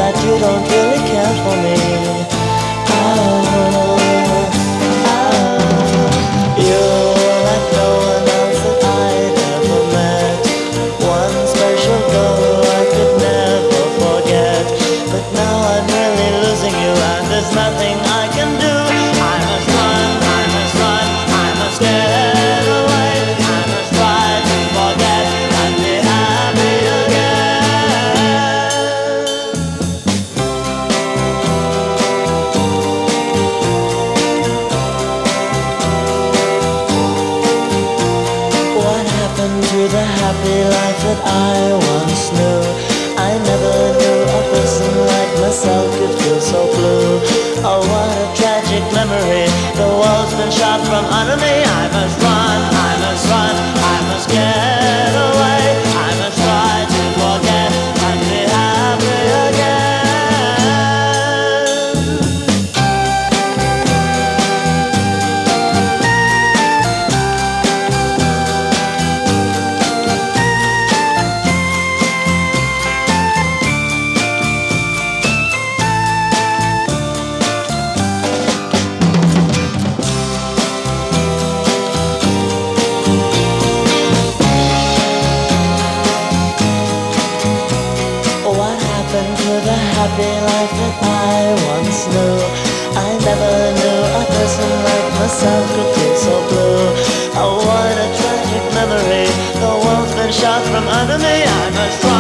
that you don't really care for me. Oh, you're like no one else that I'd ever met. One special girl I could never forget. But now I'm really losing you, and there's nothing I can do. I must run, I must run, I must get away. I must try to forget and be happy again. What happened to the happy life that I once knew? I never knew a person like myself could feel so blue. Oh, what a tragic memory. The world's been shot from under me. I must run, I must run, I must get away. I must try to forget and be happy again. What happened to the happy life that I once knew? I never knew a person like myself could feel so blue. Oh, what a tragic memory. The world's been shot from under me. I must run.